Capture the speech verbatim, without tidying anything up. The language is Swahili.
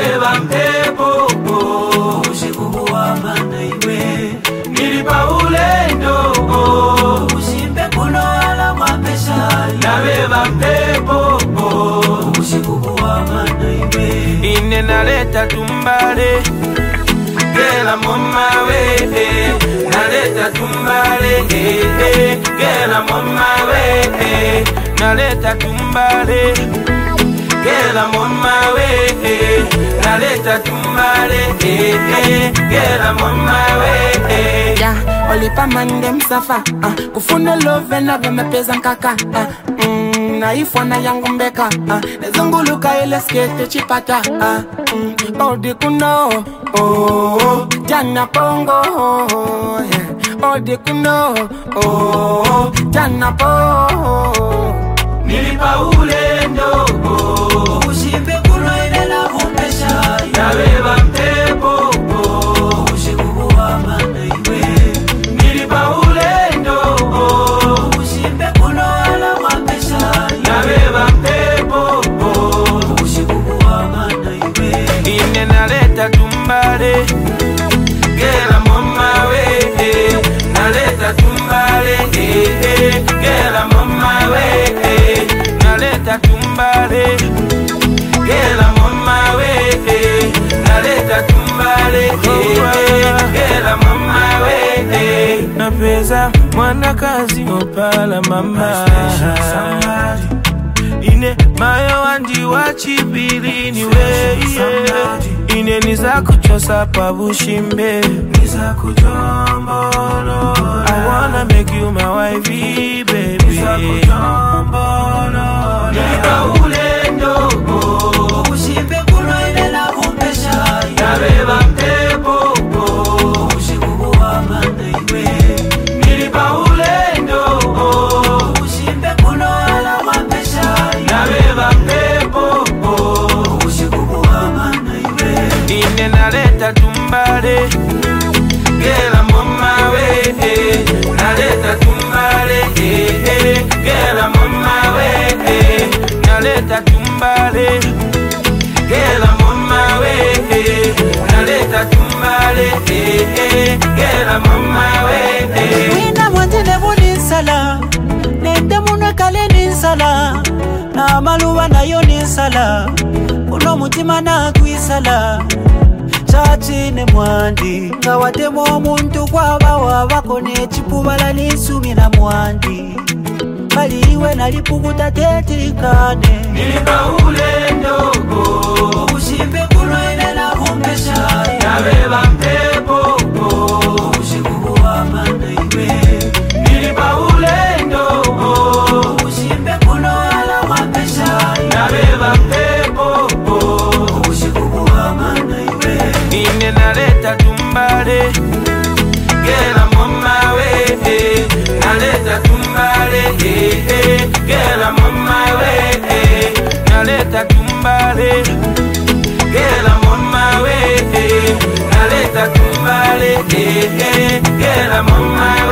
nabeba mpepo usiku wa manaiwe nilipa ulendo usimbe kuno ala mwapesha nabeba mpepo usiku wa manaiwe ine naleta tumbale gela mama we naleta tumbale gela mama we naleta tumbale gela mama we naleta tumbale gela mama we ya olipa mandem safa uh, kufuna love na vemepeza nkaka uh, mm, na ifwana yangu mbeka uh, nezunguluka ile skete chipata uh, mm, odi kuno oh, jana pongo oh, yeah. Odi kuno oh, jana pongo nilipa ulendo usimbe kuno ile la vumbesha nabeba mpepo usiku wa manaiwe nilipa ulendo usimbe kuno ala mwapesha nabeba mpepo usiku wa manaiwe ine naleta tumbale gela mama we naleta tumbale gela mama we naleta tumbale gela mama we naleta tumbale gela mama we napeza mwana kazi opala mama ine mayo wandi wachibili niwe ine niza kuchosa pabushimbe niza kujombolo I wanna make you my wifey baby niza kujombolo nilipa ulendo usimbe kuno ile la vumbesha nabeba mpepo usiku wa manaiwe nilipa ulendo usimbe kuno ala mwapesha nabeba mpepo usiku wa manaiwe ine naleta tumbale gela mama we naleta tumbale gela mama we naleta tumbale gela mama we naleta tumbale gela mama we wina mwantene bunisala nende muno kale ninsala na maluwa nayo ninsala kuno mutima na kwisala chachine mwandi ngawatemo omuntu kwaba wabako nechipubala nisumira mwandi bali iwe nalipukuta tetikane nilipa ulendo usimbe kuno ile la vumbesha nabeba mpepo usiku wa manaiwe nilipa ulendo usimbe kuno ala mwapesha nabeba mpepo usiku wa manaiwe ine naleta tumbale gela mama we naleta tumbale gela mama we naleta tumbale gela mama we naleta tumbale gela mama